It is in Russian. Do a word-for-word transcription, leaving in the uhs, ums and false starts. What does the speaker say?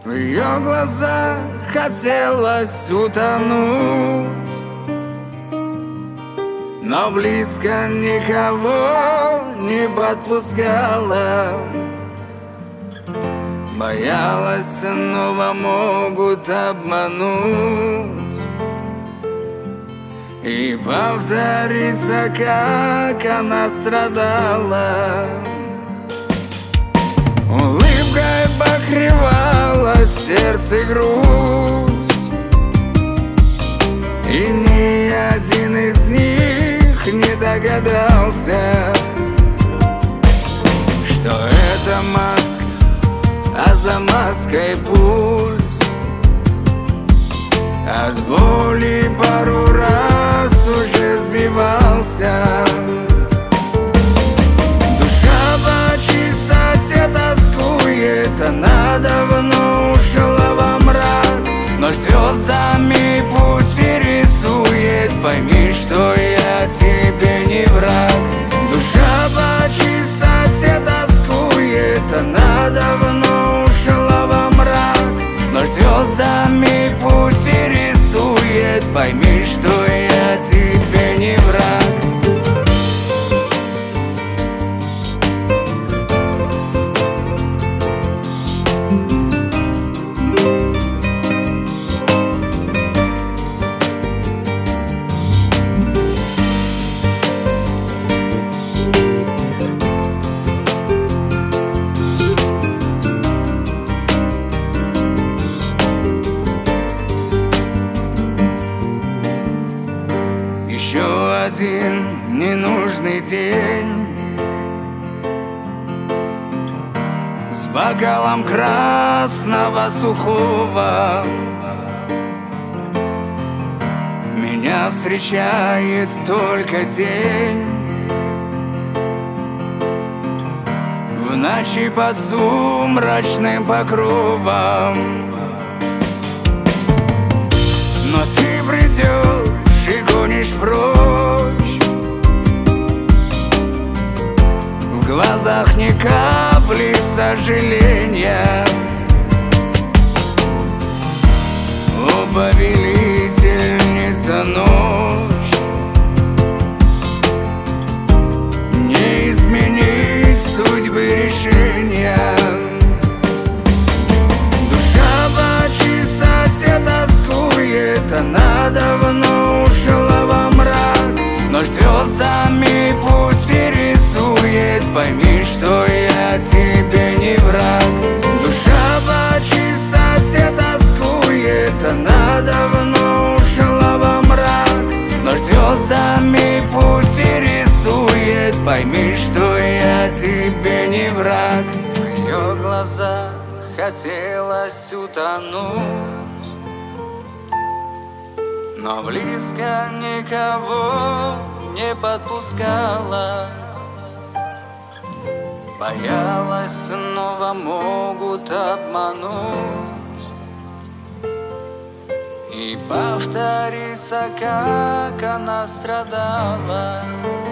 В ее глазах хотелось утонуть, но близко никого не подпускала. Боялась, снова могут обмануть и повторится, как она страдала. Улыбкой покрывала сердце грусть, и ни один из них не догадался, что это маска, а за маской пульс. От боли пару раз уже сбивался. Душа по чистоте тоскует, она давно ушла во мрак, но звездами пути рисует. Пойми, что я тебе не враг. Душа по чистоте тоскует, она давно ушла во мрак, но звездами пути рисует. Пойми, что я тебе не враг. Еще один ненужный день с бокалом красного сухого. Меня встречает только день в ночи под сумрачным покровом. Но ты придешь и гонишь прочь, в глазах ни капли сожаления. О, повелительница ночь, не изменить судьбы решения. Душа по чистоте тоскует, она давно ушла во мрак, но звездами пути рисует. Пойми, что я тебе не враг. Душа по чистоте тоскует, она давно ушла во мрак, но звездами пути рисует. Пойми, что я тебе не враг. В ее глазах хотелось утонуть, но близко никого не подпускала. Боялась, снова могут обмануть и повторится, как она страдала.